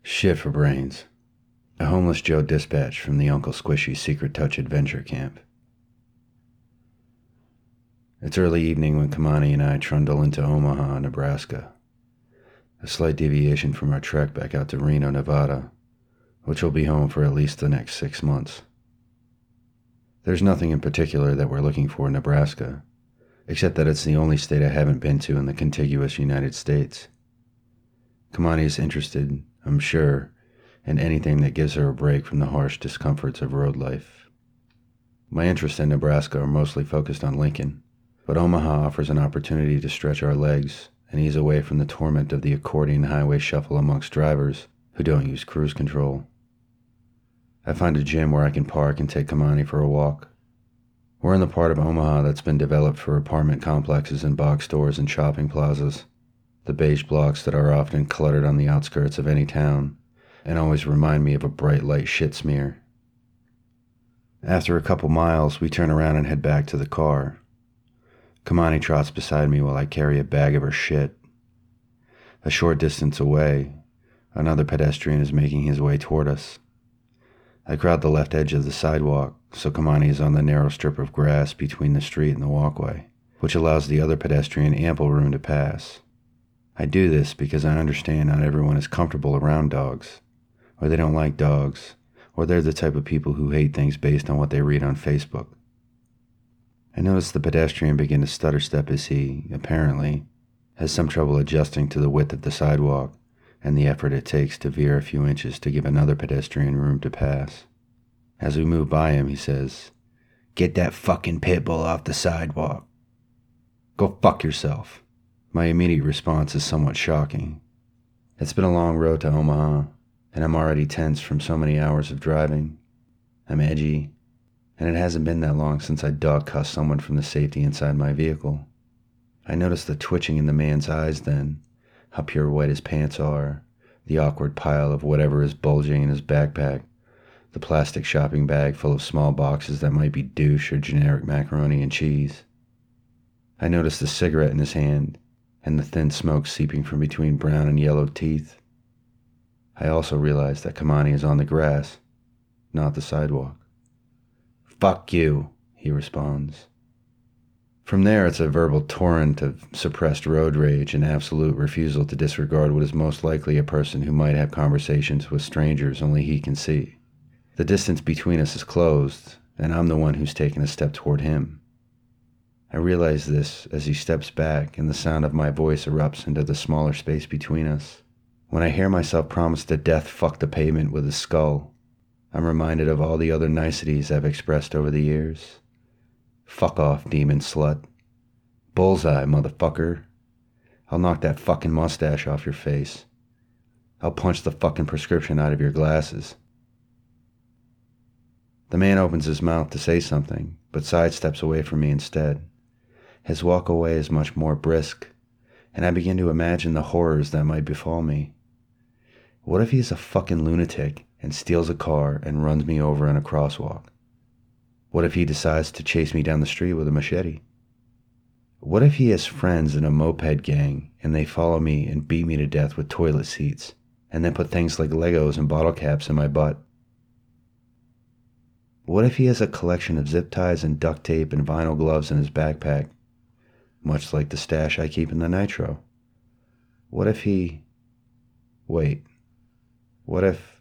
Shit for brains. A homeless Joe dispatch from the Uncle Squishy Secret Touch Adventure Camp. It's early evening when Kamani and I trundle into Omaha, Nebraska. A slight deviation from our trek back out to Reno, Nevada, which will be home for at least the next 6 months. There's nothing in particular that we're looking for in Nebraska, except that it's the only state I haven't been to in the contiguous United States. Kamani is interested, I'm sure, in anything that gives her a break from the harsh discomforts of road life. My interests in Nebraska are mostly focused on Lincoln, but Omaha offers an opportunity to stretch our legs and ease away from the torment of the accordion highway shuffle amongst drivers who don't use cruise control. I find a gym where I can park and take Kamani for a walk. We're in the part of Omaha that's been developed for apartment complexes and box stores and shopping plazas, the beige blocks that are often cluttered on the outskirts of any town and always remind me of a bright light shit smear. After a couple miles, we turn around and head back to the car. Kamani trots beside me while I carry a bag of her shit. A short distance away, another pedestrian is making his way toward us. I crowd the left edge of the sidewalk, so Kamani is on the narrow strip of grass between the street and the walkway, which allows the other pedestrian ample room to pass. I do this because I understand not everyone is comfortable around dogs, or they don't like dogs, or they're the type of people who hate things based on what they read on Facebook. I notice the pedestrian begin to stutter step as he, apparently, has some trouble adjusting to the width of the sidewalk and the effort it takes to veer a few inches to give another pedestrian room to pass. As we move by him, he says, "Get that fucking pit bull off the sidewalk." "Go fuck yourself." My immediate response is somewhat shocking. It's been a long road to Omaha, and I'm already tense from so many hours of driving. I'm edgy, and it hasn't been that long since I dog-cussed someone from the safety inside my vehicle. I noticed the twitching in the man's eyes then, how pure white his pants are, the awkward pile of whatever is bulging in his backpack, the plastic shopping bag full of small boxes that might be douche or generic macaroni and cheese. I noticed the cigarette in his hand, and the thin smoke seeping from between brown and yellow teeth. I also realized that Kamani is on the grass, not the sidewalk. "Fuck you," he responds. From there, it's a verbal torrent of suppressed road rage and absolute refusal to disregard what is most likely a person who might have conversations with strangers only he can see. The distance between us is closed, and I'm the one who's taken a step toward him. I realize this as he steps back and the sound of my voice erupts into the smaller space between us. When I hear myself promise to death fuck the pavement with his skull, I'm reminded of all the other niceties I've expressed over the years. Fuck off, demon slut. Bullseye, motherfucker. I'll knock that fucking mustache off your face. I'll punch the fucking prescription out of your glasses. The man opens his mouth to say something, but sidesteps away from me instead. His walk away is much more brisk, and I begin to imagine the horrors that might befall me. What if he's a fucking lunatic and steals a car and runs me over in a crosswalk? What if he decides to chase me down the street with a machete? What if he has friends in a moped gang and they follow me and beat me to death with toilet seats and then put things like Legos and bottle caps in my butt? What if he has a collection of zip ties and duct tape and vinyl gloves in his backpack, much like the stash I keep in the Nitro? What if he... Wait. What if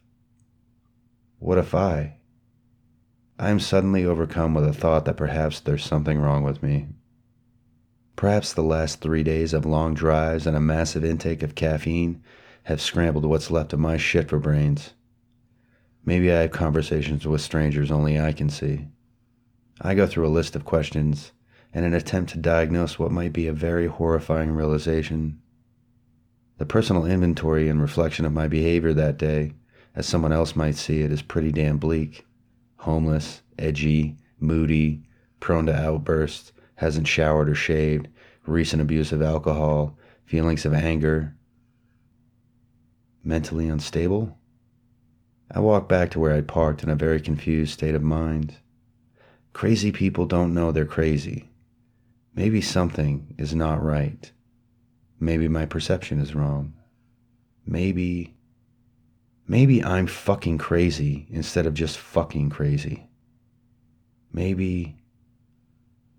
I am suddenly overcome with a thought that perhaps there's something wrong with me. Perhaps the last 3 days of long drives and a massive intake of caffeine have scrambled what's left of my shit for brains. Maybe I have conversations with strangers only I can see. I go through a list of questions in an attempt to diagnose what might be a very horrifying realization. The personal inventory and reflection of my behavior that day, as someone else might see it, is pretty damn bleak. Homeless, edgy, moody, prone to outbursts, hasn't showered or shaved, recent abuse of alcohol, feelings of anger. Mentally unstable? I walk back to where I'd parked in a very confused state of mind. Crazy people don't know they're crazy. Maybe something is not right. Maybe my perception is wrong. Maybe Maybe I'm fucking crazy instead of just fucking crazy. Maybe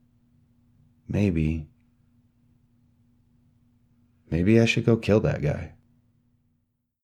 I should go kill that guy.